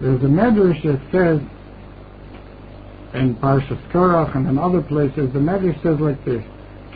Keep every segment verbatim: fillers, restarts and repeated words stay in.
There's a medrash that says, in Parshas Korach and in other places, the medrash says like this: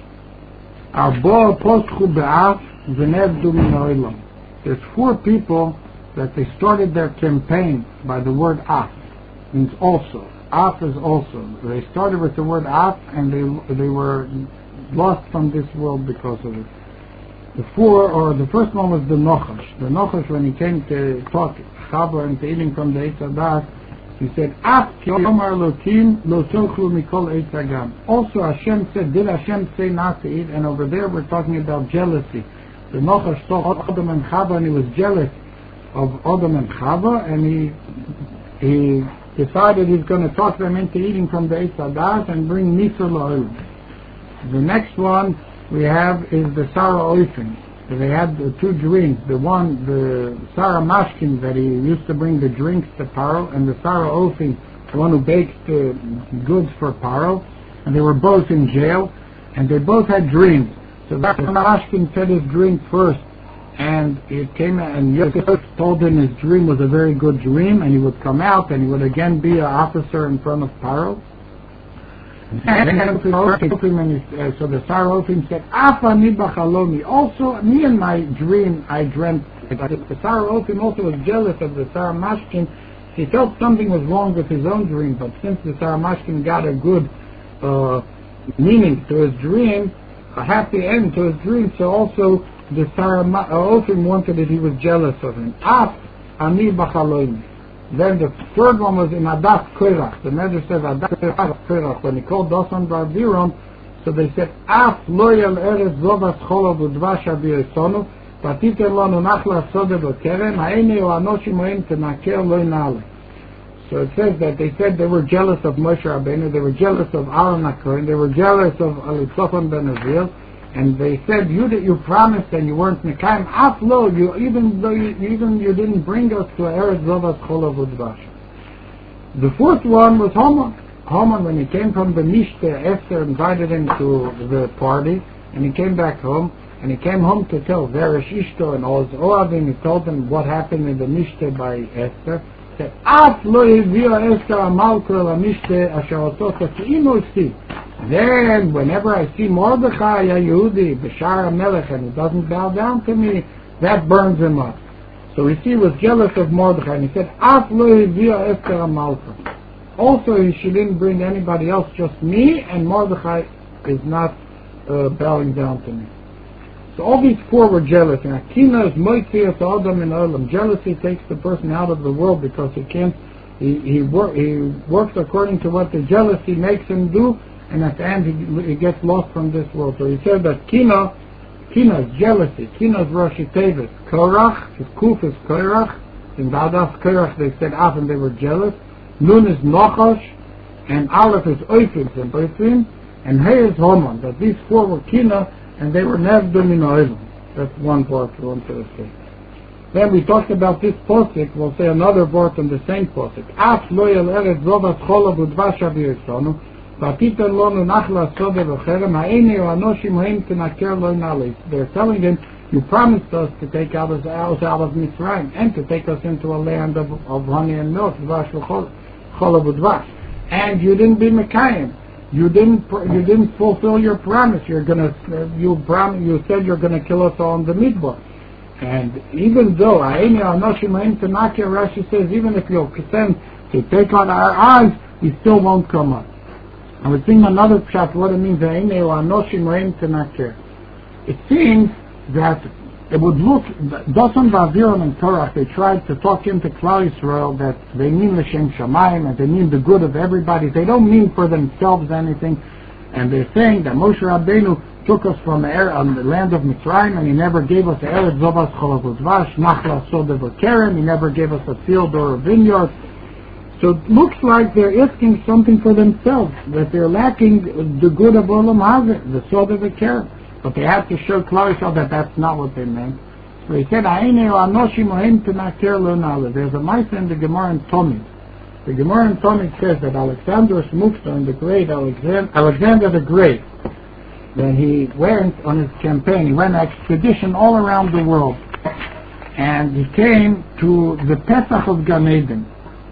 Arba poschu be'af v'nevdu min ha'olam. There's four people that they started their campaign by the word af, means also. Af is also. They started with the word af, and they they were lost from this world because of it. The four, or the first one was the Nochash. The Nochash, when he came to talk Chava into eating from the Eitz Hadas, he said, Af ki omar lokim lo tochlu mikol Eitz Hagam. Also Hashem said, did Hashem say not to eat? And over there we're talking about jealousy. The Nochash saw Adam and Chava, and he was jealous of Adam and Chava, and he he decided he's going to talk them into eating from the Eitz Hadas and bring Nisr La'olam. The next one we have is the Sarah Oifin. They had the two dreams. The one, the Sarah Mashkin, that he used to bring the drinks to Paro, and the Sarah Oifin, the one who baked the goods for Paro. And they were both in jail, and they both had dreams. So Sarah Mashkin said his dream first, and it came and Yosef told him his dream was a very good dream, and he would come out and he would again be an officer in front of Paro. And so the Saraofim said, Afa ni bachalomi. Also, me in my dream, I dreamt. The Saraofim also was jealous of the Sarah Mashkin. He felt something was wrong with his own dream, but since the Sarah Mashkin got a good uh, meaning to his dream, a happy end to his dream, so also the Saraofim wanted that he was jealous of him. Af ani bachalomi. Then the third one was in Adas Korach. The Medrash says Adas Korach. When he called Dosan Bar Biram, so they said, Af lo yel eretz zovas cholav udvash abiyesonu, patiter lanu nachla sode b'kerem, ha'ene o anoshim oim tenaker lo inale. So it says that they said they were jealous of Moshe Rabbeinu, they were jealous of Aaron HaKohen, they were jealous of Elitzophan ben Azil, and they said, you that you promised and you weren't Mekayim, Af lo, you even though you even you didn't bring us to Eretz Zovas Cholav Udvash. The fourth one was Haman. Haman, when he came from the Mishte, Esther invited him to the party, and he came back home, and he came home to tell Veresh Ishto and all his Oavim. He told them what happened in the Mishte by Esther. He said, Af lo hivia Esther amalko el Mishte asher otot imo si. Then, whenever I see Mordechai, a Yehudi, Bashar HaMelech, and he doesn't bow down to me, that burns him up. So we see he was jealous of Mordechai, and he said, Af lo hivia Esther amalko. Also, she didn't bring anybody else, just me, and Mordechai is not uh, bowing down to me. So all these four were jealous. And Akina is moitzias adam in olam. Jealousy takes the person out of the world because he can't. He he, wor- he works according to what the jealousy makes him do, and at the end he, he gets lost from this world. So he said that Kina, Kina is jealousy. Kina is Rashi Tevis. Korach, his Kuf is Korach. In Vadas Korach they said Af and they were jealous. Nun is Nochash, and Aleph is Oifim and Oifim, and He is Haman. That these four were Kina, and they were Nevdum in Oilam. That's one part we want to say. Then we talked about this posik. We'll say another part on the same posik. Af lo yel eretz zovas cholav udvash aviyosonu, v'atiter lonu nachla sode v'cherem, ha'ene o anoshim hoim tenaker lo nalis. They're telling him, you promised us to take us out of Mitzrayim and to take us into a land of, of honey and milk, v'vash v'cholav udvash. And you didn't be Mekayim. You didn't. You didn't fulfill your promise. You're gonna. You prom. You said you're gonna kill us all in the midbar. And even though Aini Anoshim Aim Tanakia, Rashi says, even if you'll send to take out our eyes, we still won't come up. And we're seeing another pshat what it means. Aini Anoshim Aim Tanakia. It seems that it would look. Dosan Vaviram and Torah, they tried to talk into Klal Yisrael that they mean L'Shem Shamayim and they mean the good of everybody. They don't mean for themselves anything. And they're saying that Moshe Rabbeinu took us from the, air, um, the land of Mitzrayim and he never gave us Eretz Zovas Cholav Udvash, Nachla Sode V'Kerem. He never gave us a field or a vineyard. So it looks like they're asking something for themselves, that they're lacking the good of Olam Hazeh, the Sode V'Kerem. But they have to show Klal Yisrael that that's not what they meant. So he said, there's a mice in the Gemara in Tomid. The Gemara in Tomid says that Alexander Shmuksa, the great Alexander, Alexander the Great, that he went on his campaign, he went on expedition all around the world. And he came to the Pesach of Gan Eden.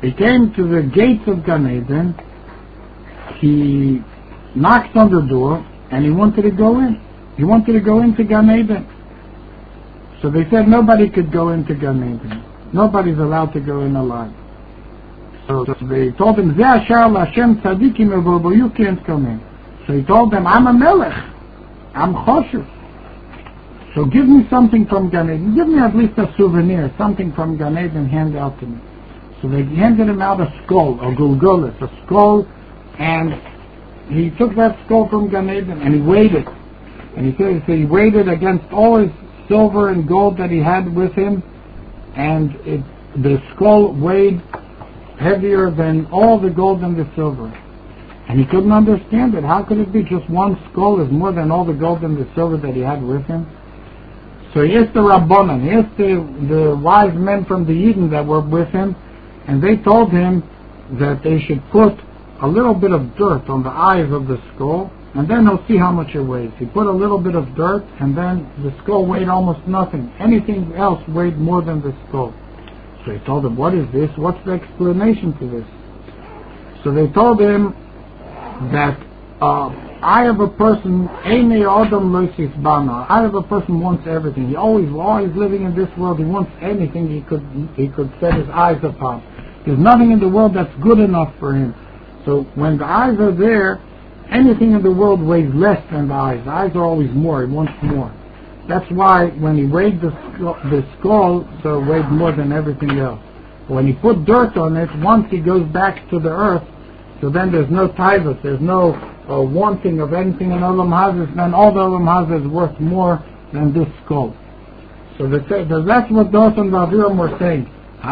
he came to the gates of Gan Eden, he knocked on the door, and he wanted to go in. He wanted to go into Gan Eden. So they said nobody could go into Gan Eden. Nobody's allowed to go in alive. So, so they told him, Zeh Asher L'Hashem Tzadikim Evobo, you can't come in. So he told them, I'm a melech. I'm choshev. So give me something from Gan Eden. Give me at least a souvenir, something from Gan Eden, hand out to me. So they handed him out a skull, a gulgulis, a skull, and he took that skull from Gan Eden and he weighed it. And he said, so he weighed it against all his silver and gold that he had with him, and it, the skull weighed heavier than all the gold and the silver. And he couldn't understand it. How could it be just one skull is more than all the gold and the silver that he had with him? So he asked the Rabbanan, he asked the, the wise men from the Eden that were with him, and they told him that they should put a little bit of dirt on the eyes of the skull, and then he'll see how much it weighs. He put a little bit of dirt, and then the skull weighed almost nothing. Anything else weighed more than the skull. So he told him, what is this? What's the explanation to this? So they told him that uh, I have a person, Eini Adam Loisis Bana. I have a person who wants everything. He always, while he's living in this world, he wants anything he could he could set his eyes upon. There's nothing in the world that's good enough for him. So when the eyes are there, anything in the world weighs less than the eyes. The eyes are always more. He wants more. That's why when he weighed the skull, the skull, so it weighed more than everything else. But when he put dirt on it, once he goes back to the earth, so then there's no taivas, there's no uh, wanting of anything in Olam Hazeh, then all the Olam Hazeh is worth more than this skull. So they say, that's what Dosan and Aviram were saying.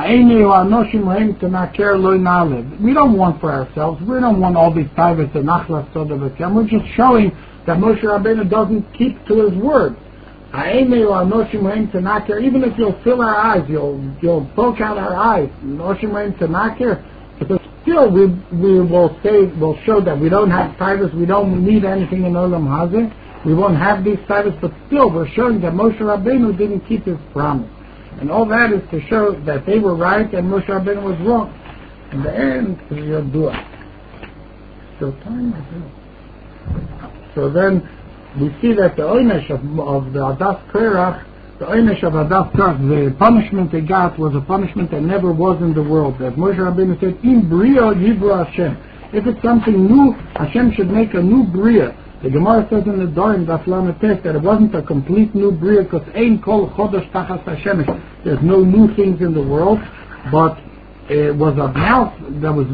We don't want for ourselves, we don't want all these taivas and nachlas soda. We're just showing that Moshe Rabbeinu doesn't keep to his word. Even if you'll fill our eyes, you'll you'll poke out our eyes, but still we we will say we'll show that we don't have taivas, we don't need anything in Olam Hazeh, we won't have these taivas, but still we're showing that Moshe Rabbeinu didn't keep his promise. And all that is to show that they were right and Moshe Rabbeinu was wrong. In the end, is your dua. Still time, I think. So then we see that the oynesh of, of the Adas Korach, the oynesh of Adas Korach, the punishment they got was a punishment that never was in the world. That Moshe Rabbeinu said, "Im bria yivra Hashem." If it's something new, Hashem should make a new bria. The Gemara says in the Dorim, the Aflametek, that it wasn't a complete new bria because ein kol chodesh tachas Hashemesh. There's no new things in the world, but it was a mouth that was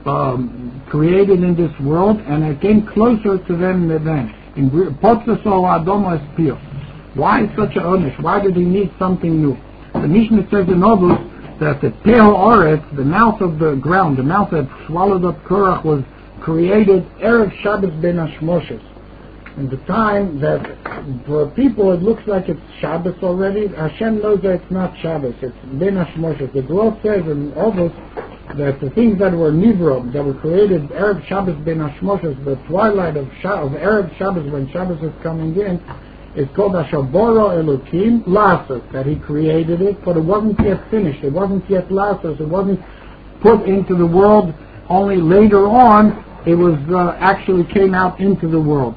um, created in this world, and it came closer to them than them. In Potzaso Adoma is pure. Why such a onish? Why did he need something new? The Mishnah says in Novus that the Peho Oretz, the mouth of the ground, the mouth that swallowed up Korach, was created Erev Shabbos Ben Hashmoshes. In the time that for people it looks like it's Shabbos already, Hashem knows that it's not Shabbos, it's Ben Hashmoshes. The Gemara says in Novus that the things that were Nivro, that were created Erev Shabbos Ben Hashmoshes, the twilight of, Sha- of Erev Shabbos when Shabbos is coming in, is called Ashaboro Elokim Lasos, that he created it, but it wasn't yet finished, it wasn't yet Lasos, it wasn't put into the world, only later on it was uh, actually came out into the world.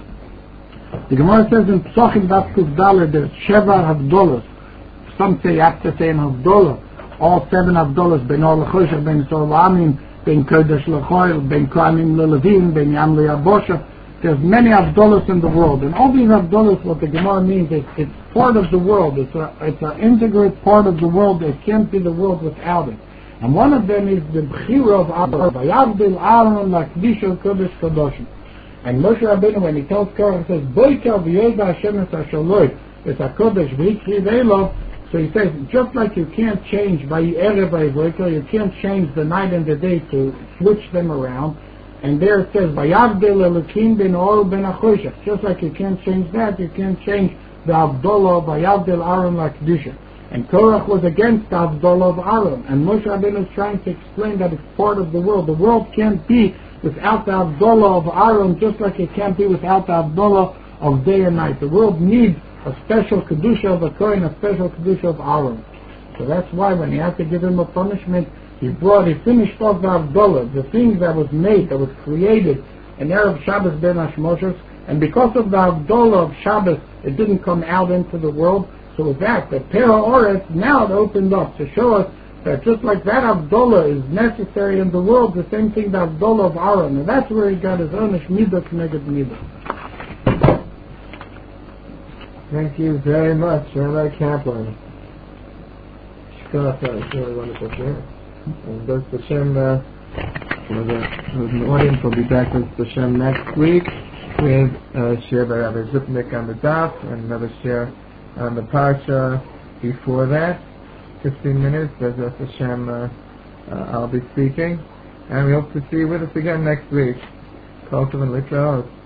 The Gemara says in Psochim Daf Kuf Dalet, there's Sheva Havdolos. Some say you have to say in Havdolah, all seven Havdolos, Ben Or L'Choshev, Ben Sor L'Amin, Ben Kodesh L'Choil, Ben Kohanim L'Levim, Ben Yam L'Yabosha. There's many Havdolos in the world, and all these Havdolos, what the Gemara means is it's part of the world. It's a it's an integral part of the world. It can't be the world without it. And one of them is the Bechira of Aaron, Vayavdil Aaron L'Akdish Kodesh Kadoshim. And Moshe Rabbeinu, when he tells Korach, he says, Boika v'yoda Hashem es hashaloi, it's a Kodesh v'ikri v'elo. So he says, just like you can't change by Erev v'Yvoika, you can't change the night and the day to switch them around. And there it says, Vayavdil Elokim ben Or ben Achoshev. Just like you can't change that, you can't change the Havdolah of Vayavdil Aaron L'Akdisha. And Korach was against the Havdolah of Aaron. And Moshe Rabbeinu is trying to explain that it's part of the world. The world can't be without the Havdolah of Aaron, just like it can't be without the Havdolah of day and night. The world needs a special Kedusha of a Kohen, a special Kedusha of Aaron. So that's why when he had to give him a punishment, he brought, he finished off the Havdalah, the thing that was made, that was created in Erev Shabbos Ben Hashmoshes, and because of the Havdalah of Shabbos, it didn't come out into the world. So with that, the Pera Oretz, now it opened up to show us that just like that Havdalah is necessary in the world, the same thing the Havdalah of Aaron, and that's where he got his Onish Midah K'neged Midah. Thank you very much, Rabbi Kaplan. Shkach, it's really wonderful to hear. And those Hashem, uh, the audience will be back with Hashem next week with a share by Rabbi Zupnik on the daf and another share on the parsha before that. fifteen minutes, as Hashem, uh, uh, I'll be speaking. And we hope to see you with us again next week. Kol tov and Litraot.